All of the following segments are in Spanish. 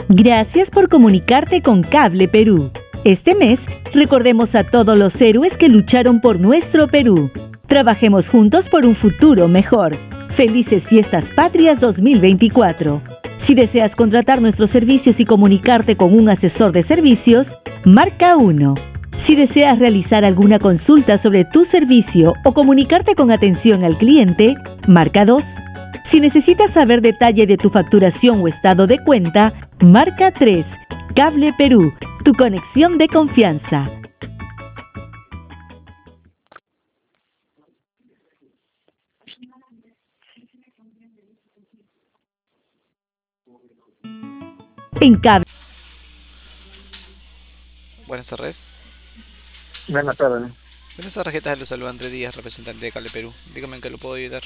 Gracias por comunicarte con Cable Perú. Este mes, recordemos a todos los héroes que lucharon por nuestro Perú. Trabajemos juntos por un futuro mejor. Felices Fiestas Patrias 2024. Si deseas contratar nuestros servicios y comunicarte con un asesor de servicios, marca 1. Si deseas realizar alguna consulta sobre tu servicio o comunicarte con atención al cliente, marca 2. Si necesitas saber detalle de tu facturación o estado de cuenta, marca 3. Cable Perú, tu conexión de confianza. En Cable. Buenas tardes. Buenas tardes. Buenas tarjetas de los saluda Andrés Díaz, representante de Cable Perú. Dígame en qué lo puedo ayudar.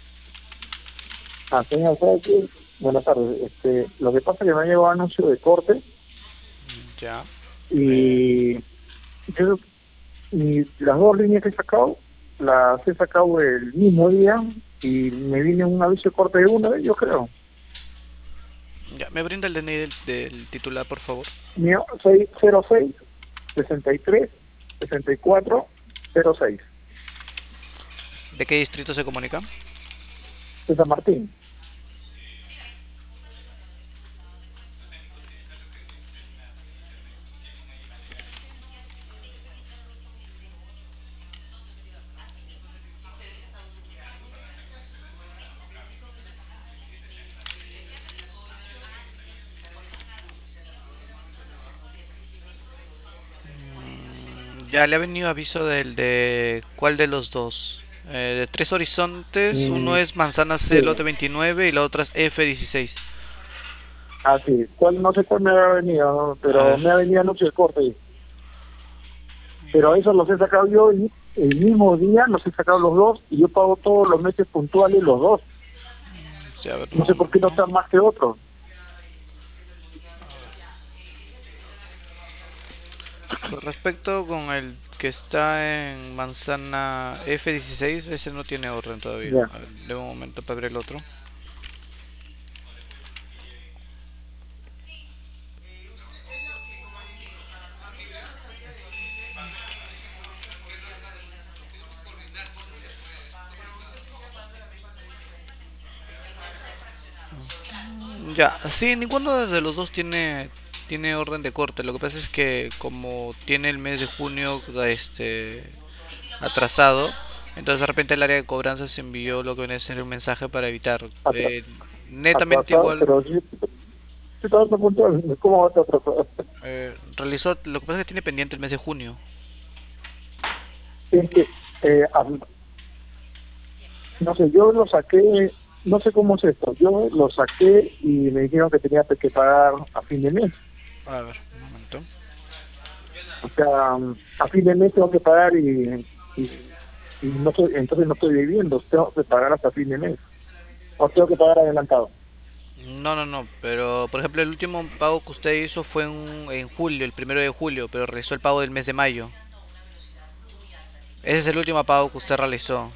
Señor, ¿sabe qué? Buenas tardes. Lo que pasa es que me ha llegado anuncio de corte Ya. y yo las dos líneas que he sacado, las he sacado el mismo día y me viene un aviso de corte de una de ellos, creo. Ya, ¿me brinda el DNI del titular, por favor? Mío, 606 63 64 06 ¿De qué distrito se comunica? de San Martín. Ya le ha venido aviso de ¿cuál de los dos? De Tres Horizontes, uno es Manzana C, Sí. lote 29 y la otra es F16. Sí. No sé cuál me ha venido, ¿no? Pero me ha venido anuncio de corte. Pero eso los he sacado yo el mismo día, los he sacado los dos y yo pago todos los meses puntuales los dos. Sí, a ver, No sé por qué no están más que otros. Con respecto con el que está en Manzana F16, ese no tiene orden todavía. Ya. A ver, de un momento para abrir el otro. Ya, sí, ninguno de los dos tiene orden de corte. Lo que pasa es que como tiene el mes de junio atrasado, entonces de repente el área de cobranzas envió lo que viene a ser un mensaje para evitar. Netamente Atrasado, igual pero sí está puntual. ¿Cómo va a estar atrasado? realizó, lo que pasa es que tiene pendiente el mes de junio. Es que, no sé, yo lo saqué, no sé cómo es esto. Yo lo saqué y me dijeron que tenía que pagar a fin de mes. A ver, un momento. O sea, a fin de mes tengo que pagar y no entonces no estoy viviendo, tengo que pagar hasta fin de mes. O tengo que pagar adelantado. No, pero por ejemplo el último pago que usted hizo fue en julio, el 1 de julio, pero realizó el pago del mes de mayo. Ese es el último pago que usted realizó.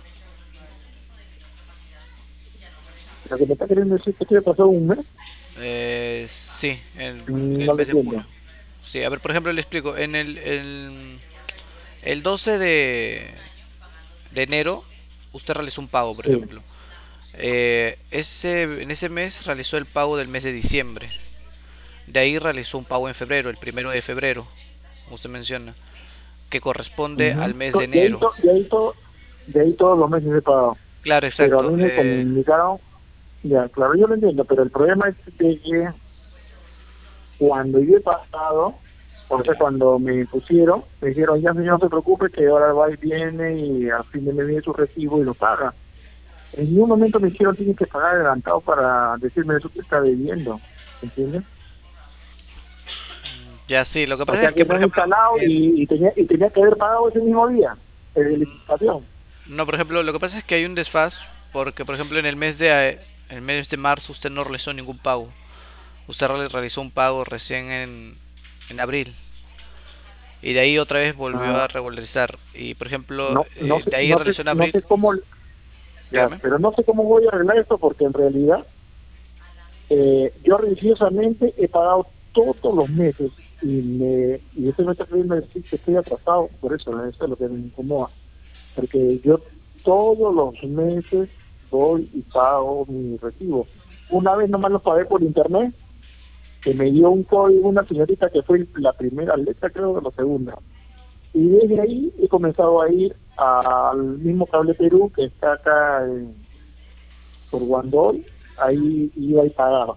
Lo que me está queriendo decir es que ya pasó un mes. Sí, el No lo mes de entiendo. junio. Sí, a ver, por ejemplo, le explico. En el 12 de enero, usted realizó un pago, por Sí. ejemplo. En ese mes realizó el pago del mes de diciembre. De ahí realizó un pago en febrero, el 1 de febrero, como usted menciona, que corresponde al mes de De ahí, enero. de ahí todos los meses he pagado. Claro, Pero a exacto. mí me comunicaron, ya, claro, yo lo entiendo, pero el problema es que cuando yo he pagado, o sea, Ya. cuando me pusieron, me dijeron, ya señor, no se preocupe, que ahora va y viene y a fin de mes viene su recibo y lo paga. En ningún momento me dijeron, tiene que pagar adelantado para decirme eso que está debiendo, ¿entiendes? Ya sí, lo que O pasa sea, es que, que me por han ejemplo, instalado y tenía que haber pagado ese mismo día, de licitación. no, por ejemplo, lo que pasa es que hay un desfaz porque, por ejemplo, en el mes de marzo usted no realizó ningún pago. Usted realizó un pago recién en abril y de ahí otra vez volvió Ah, a regularizar. Y, por ejemplo, no sé, de ahí realizó en no abril, sé cómo, ya, dígame. pero no sé cómo voy a arreglar esto porque en realidad yo religiosamente he pagado todos los meses y usted me está queriendo decir que estoy atrasado, por eso es lo que me incomoda, porque yo todos los meses voy y pago mi recibo. Una vez nomás lo pagué por internet, que me dio un código una señorita que fue la primera letra, creo que la segunda. Y desde ahí he comenzado a ir al mismo Cable Perú que está acá por Guandol, ahí iba y pagaba.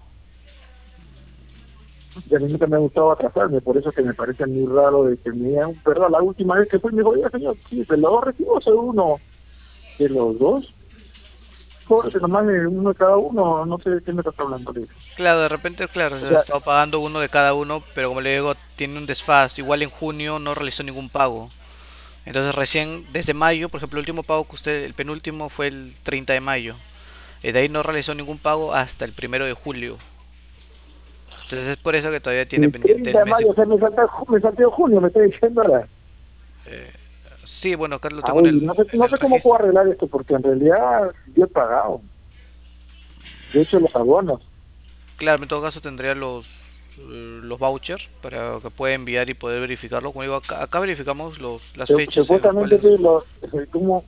Y a mí nunca me ha gustado atrasarme, por eso es que me parece muy raro de que me digan, perdón, la última vez que fui me dijo, oiga señor, sí, pero los dos recibos son uno de los dos. Porque nomás de uno de cada uno, no sé de qué me estás hablando. Claro, de repente, claro, se ha estado pagando uno de cada uno, pero como le digo, tiene un desfase. Igual en junio no realizó ningún pago. Entonces recién desde mayo, por ejemplo, el último pago que usted, el penúltimo fue el 30 de mayo. Y de ahí no realizó ningún pago hasta el 1 de julio. Entonces es por eso que todavía tiene El pendiente 30 el de mes. mayo, o sea, me salté junio, me estoy diciendo ahora. Sí, bueno, acá lo Ah, tengo en uy, el, no sé, en no el sé cómo puedo registro. arreglar esto, porque en realidad yo he pagado. De hecho, los abonos. Claro, en todo caso tendría los vouchers para que pueda enviar y poder verificarlo. Como digo, acá verificamos las fechas en las Supuestamente cuales... que los, como,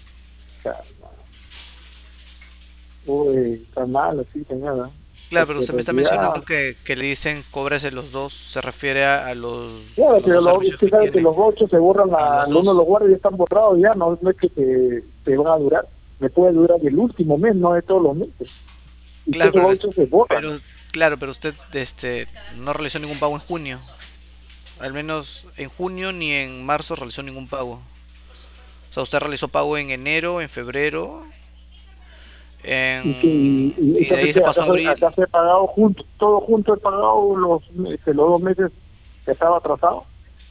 uy, está mal así, señora. Claro, pero Porque en usted me está realidad, mencionando que le dicen cóbrese los dos, se refiere a claro, los pero dos servicios usted que sabe que tiene, los bochos se borran, a los uno los dos. guarda y ya están borrados ya, no es que te van a durar. Me puede durar el último mes, no de todos los meses. Y que Claro, esos bochos se borran. claro, pero usted no realizó ningún pago en junio. Al menos en junio ni en marzo realizó ningún pago. O sea, usted realizó pago en enero, en febrero, Y y de entonces ahí se ¿qué? pasó a Acá abril. se he pagado junto, todo junto he pagado los 2 meses que estaba atrasado.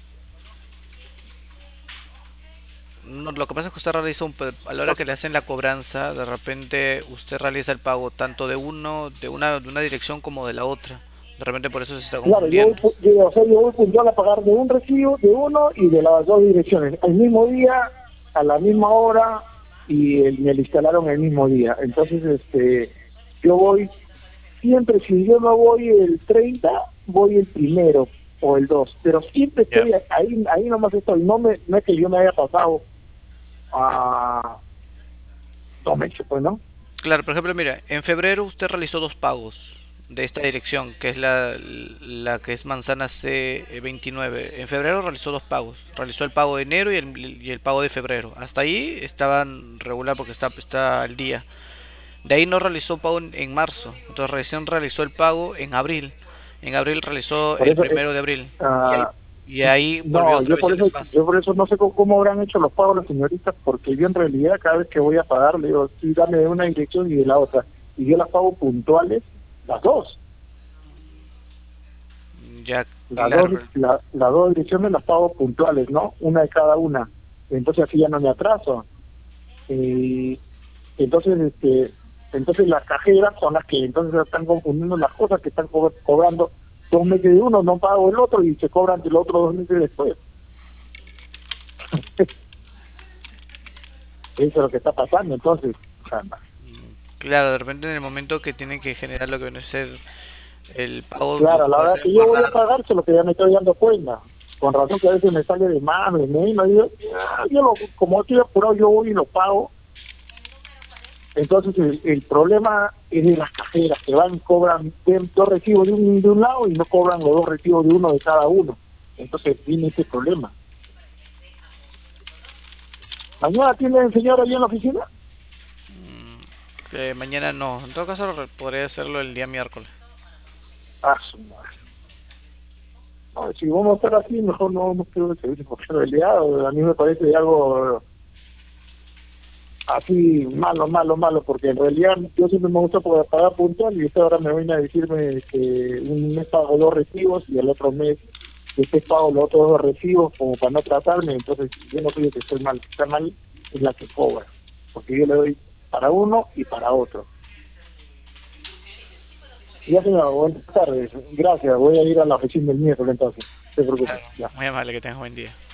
No, lo que pasa es que usted realiza a la hora que le hacen la cobranza, de repente usted realiza el pago tanto de una dirección como de la otra. De repente por eso se está Claro, confundiendo. o sea, yo voy puntual a pagar de un recibo, de uno y de las dos direcciones. El mismo día, a la misma hora, y me lo instalaron el mismo día. Entonces, yo voy, siempre si yo no voy el 30 voy el primero o el 2 pero siempre Ya. estoy ahí nomás estoy. No es que yo me haya pasado a 2 meses, pues, ¿no? Claro, por ejemplo, mira, en febrero usted realizó dos pagos de esta dirección, que es la que es Manzana C29. En febrero realizó dos pagos. Realizó el pago de enero y el pago de febrero. Hasta ahí estaban regular porque está al día. De ahí no realizó pago en marzo. Entonces recién realizó el pago en abril. En abril realizó Por el eso, 1 de abril. Y ahí, ah, y ahí volvió no, otra vez el desfase. yo por eso no sé cómo habrán hecho los pagos las señoritas, porque yo en realidad cada vez que voy a pagar le digo, sí, dame de una dirección y de la otra. Y yo las pago puntuales, las dos. Ya, Las dos, claro. las dos direcciones las pago puntuales, ¿no? Una de cada una. Entonces así ya no me atraso. Y entonces, entonces las cajeras son las que entonces están confundiendo las cosas, que están cobrando 2 meses de uno, no pago el otro y se cobran el otro 2 meses después. Eso es lo que está pasando, entonces, caramba. Claro, de repente en el momento que tienen que generar lo que viene a ser el pago, lo Claro, a que la puede hora hacer que es yo voy a guardar. pagar, es lo que ya me estoy dando cuenta. Con razón que a veces me sale de más, de menos, y como estoy apurado, yo voy y lo pago. Entonces el problema es de las cajeras, que van y cobran dos recibos de un lado y no cobran los dos recibos de uno de cada uno. Entonces viene ese problema. ¿Mañana tiene el señor ahí en la oficina? Mañana no. En todo caso, podría hacerlo el día miércoles. Ah, su madre. No, si vamos a estar así, mejor no quiero el servicio, porque en realidad a mí me parece algo así malo, porque en realidad yo siempre me gusta poder pagar puntual y ahora me viene a decirme que un mes pago dos recibos y el otro mes después pago los otros dos recibos como para no tratarme. Entonces yo no creo que estoy mal, está mal es la que cobra, porque yo le doy para uno y para otro. Ya señor, buenas tardes, gracias, voy a ir a la oficina del miércoles entonces, no se preocupe, Claro. ya. Muy amable, que tengas buen día.